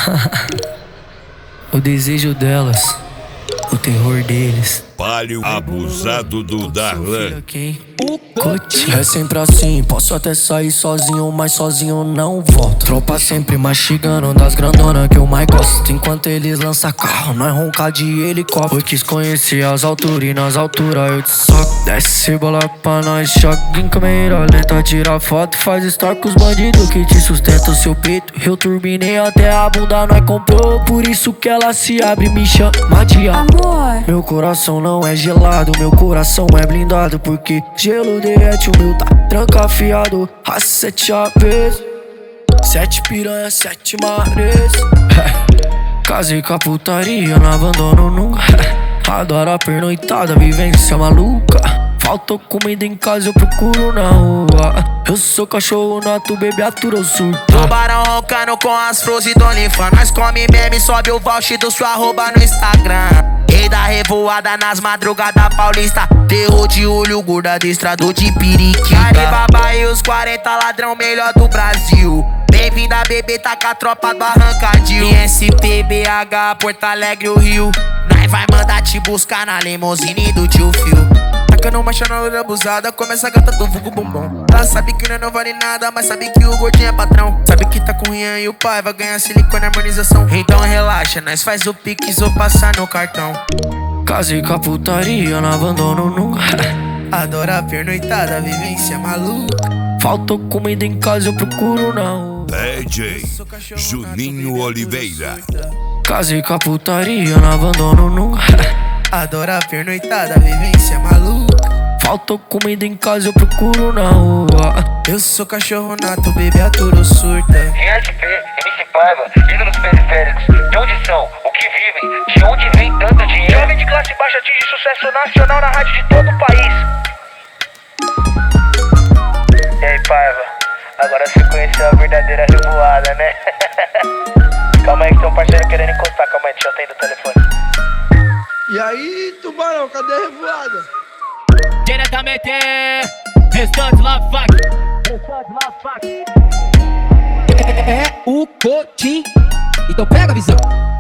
O desejo delas, o terror deles. Palio abusado do Darlan. O Coutinho. É sempre assim, posso até sair sozinho, mas sozinho não volto. Tropa sempre mastigando das grandonas que eu mais gosto. Enquanto eles lançam carro, nós ronca de helicóptero. Eu quis conhecer as alturas e nas alturas eu te soco. Desce bola pra nós, choque em câmera lenta. Tira foto, faz story com os bandidos que te sustentam o seu peito. Eu turbinei até a bunda, nós comprou. Por isso que ela se abre e me chama de amor. Meu coração não é gelado, meu coração é blindado. Porque gelo derrete, o meu tá trancafiado. A 7 APs, 7 piranha, 7 mares. Casei com a putaria, não abandono nunca. Adoro a pernoitada, vivência maluca. Faltou comida em casa, eu procuro na rua. Eu sou cachorro nato, bebê atura, eu surto. Tubarão roncando com as flores do Onlyfans. Nós come meme, sobe o voucher do sua arroba no Instagram. Rei da revoada nas madrugadas paulista. Terror de olho, gordo adestrador de periquita. Caribaba e os 40 ladrão melhor do Brasil. Bem-vinda, bebê, tá com a tropa do Arrancadil. ISP, BH, Porto Alegre, o Rio. Nós vai mandar te buscar na limousine do tio Phil. Tacando marcha na loira abusada, começa a gata do vulgo bombom. Ela sabe que não vale nada, mas sabe que o gordinho é patrão. Sabe que tá com o Rian e o pai vai ganhar silicone e harmonização. Então relaxa, nós faz o pix ou passar no cartão. Casei com a putaria, não abandono nunca. Adoro a pernoitada, vivência maluca. Faltou comida em casa, eu procuro na rua. DJ Juninho Oliveira. Casei com a putaria, não abandono nunca. Adoro a pernoitada, vivência maluca. Faltou comida em casa, eu procuro na rua. Eu sou cachorro nato, bebê aturo surta. ISP, MC Paiva, ídolos periféricos. De onde são? O que vivem? De onde vem tanto dinheiro? Jovem de classe baixa atinge sucesso nacional na rádio de todo o país. E aí, Paiva? Agora você conheceu a verdadeira revoada, né? Calma aí que tem um parceiro querendo encostar. Calma aí, deixa eu atender o telefone. E aí, Tubarão, cadê a revoada? Diretamente, restante lá, fac. É o Coutinho. Então pega a visão.